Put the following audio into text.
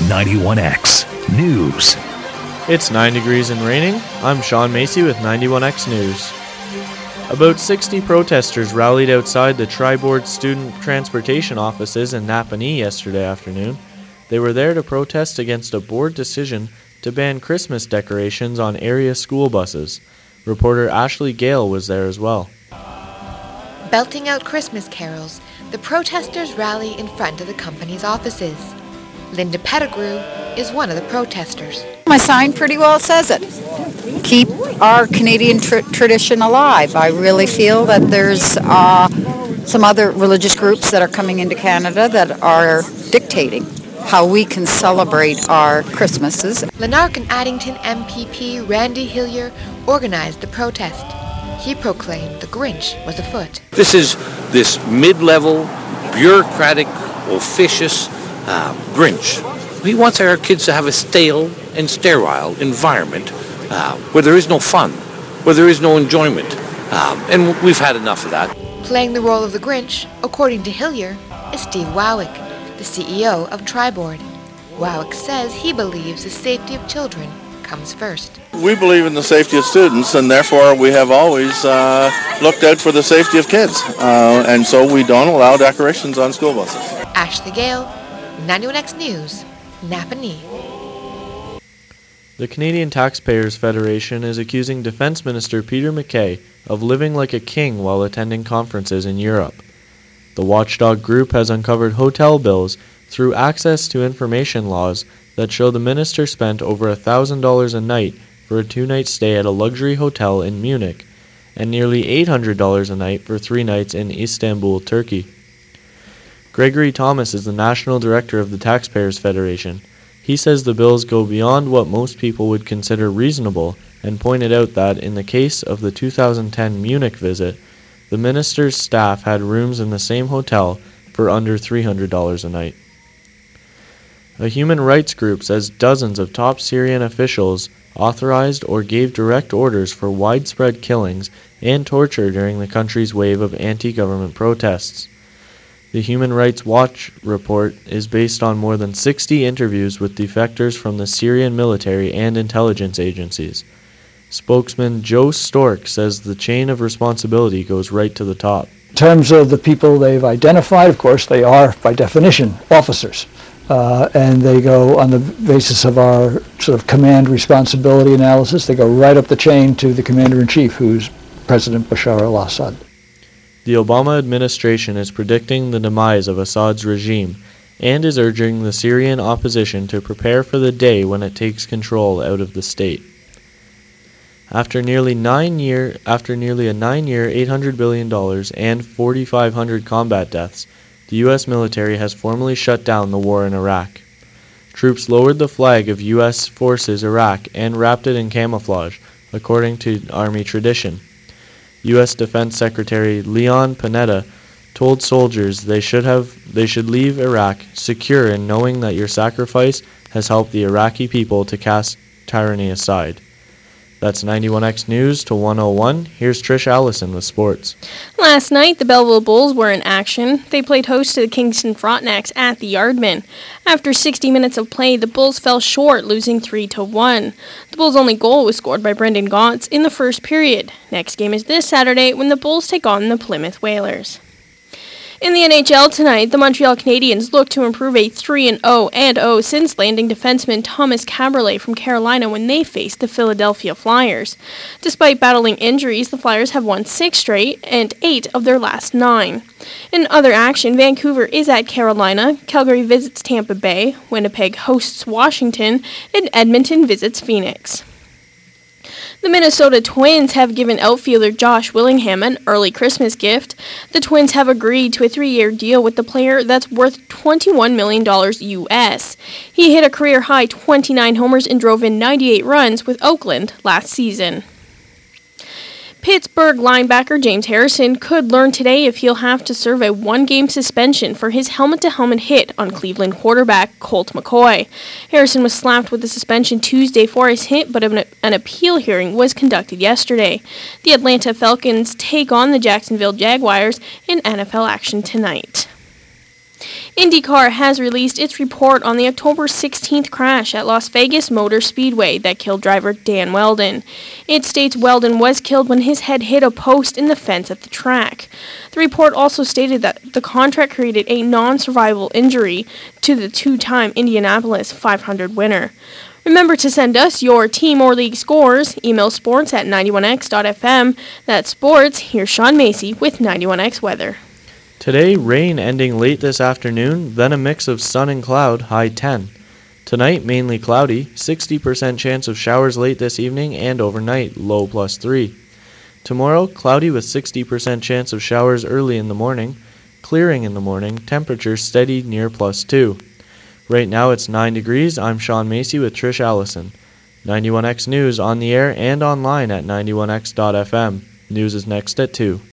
91X News. It's 9 degrees and raining. I'm Sean Macy with 91X News. About 60 protesters rallied outside the Tri-Board student transportation offices in Napanee yesterday afternoon. They were there to protest against a board decision to ban Christmas decorations on area school buses. Reporter Ashley Gale was there as well. Belting out Christmas carols, the protesters rally in front of the company's offices. Linda Pettigrew is one of the protesters. My sign pretty well says it. Keep our Canadian tradition alive. I really feel that there's some other religious groups that are coming into Canada that are dictating how we can celebrate our Christmases. Lanark and Addington MPP Randy Hillier organized the protest. He proclaimed the Grinch was afoot. This is this mid-level, bureaucratic, officious Grinch. He wants our kids to have a stale and sterile environment where there is no fun, where there is no enjoyment. And we've had enough of that. Playing the role of the Grinch, according to Hillier, is Steve Wowick, the CEO of Tri-Board. Wowick says he believes the safety of children comes first. We believe in the safety of students, and therefore we have always looked out for the safety of kids. And so we don't allow decorations on school buses. Ashley Gale, 91X News, Napanee. The Canadian Taxpayers Federation is accusing Defence Minister Peter MacKay of living like a king while attending conferences in Europe. The watchdog group has uncovered hotel bills through access to information laws that show the minister spent over $1,000 a night for a 2-night stay at a luxury hotel in Munich and nearly $800 a night for 3 nights in Istanbul, Turkey. Gregory Thomas is the National Director of the Taxpayers Federation. He says the bills go beyond what most people would consider reasonable and pointed out that in the case of the 2010 Munich visit, the minister's staff had rooms in the same hotel for under $300 a night. A human rights group says dozens of top Syrian officials authorized or gave direct orders for widespread killings and torture during the country's wave of anti-government protests. The Human Rights Watch report is based on more than 60 interviews with defectors from the Syrian military and intelligence agencies. Spokesman Joe Stork says the chain of responsibility goes right to the top. In terms of the people they've identified, of course, they are, by definition, officers. And they go on the basis of our sort of command responsibility analysis, they go right up the chain to the commander-in-chief, who's President Bashar al-Assad. The Obama administration is predicting the demise of Assad's regime and is urging the Syrian opposition to prepare for the day when it takes control out of the state. After nearly a 9-year, $800 billion and 4,500 combat deaths, the U.S. military has formally shut down the war in Iraq. Troops lowered the flag of U.S. forces Iraq and wrapped it in camouflage, according to Army tradition. U.S. Defense Secretary Leon Panetta told soldiers they should leave Iraq secure in knowing that your sacrifice has helped the Iraqi people to cast tyranny aside. That's 91X News to 101. Here's Trish Allison with sports. Last night, the Belleville Bulls were in action. They played host to the Kingston Frontenacs at the Yardman. After 60 minutes of play, the Bulls fell short, losing 3-1. The Bulls' only goal was scored by Brendan Gaunce in the first period. Next game is this Saturday when the Bulls take on the Plymouth Whalers. In the NHL tonight, the Montreal Canadiens look to improve a 3-0 since landing defenseman Thomas Kaberle from Carolina when they faced the Philadelphia Flyers. Despite battling injuries, the Flyers have won 6 straight and 8 of their last 9. In other action, Vancouver is at Carolina, Calgary visits Tampa Bay, Winnipeg hosts Washington, and Edmonton visits Phoenix. The Minnesota Twins have given outfielder Josh Willingham an early Christmas gift. The Twins have agreed to a 3-year deal with the player that's worth $21 million US. He hit a career-high 29 homers and drove in 98 runs with Oakland last season. Pittsburgh linebacker James Harrison could learn today if he'll have to serve a 1-game suspension for his helmet-to-helmet hit on Cleveland quarterback Colt McCoy. Harrison was slapped with a suspension Tuesday for his hit, but an appeal hearing was conducted yesterday. The Atlanta Falcons take on the Jacksonville Jaguars in NFL action tonight. IndyCar has released its report on the October 16th crash at Las Vegas Motor Speedway that killed driver Dan Weldon. It states Weldon was killed when his head hit a post in the fence at the track. The report also stated that the contract created a non-survivable injury to the two-time Indianapolis 500 winner. Remember to send us your team or league scores. Email sports@91x.fm. That's sports. Here's Sean Macy with 91X Weather. Today, rain ending late this afternoon, then a mix of sun and cloud, high 10. Tonight, mainly cloudy, 60% chance of showers late this evening and overnight, low +3. Tomorrow, cloudy with 60% chance of showers early in the morning, clearing in the morning, temperature steady near +2. Right now it's 9 degrees. I'm Sean Macy with Trish Allison. 91X News on the air and online at 91x.fm. News is next at 2.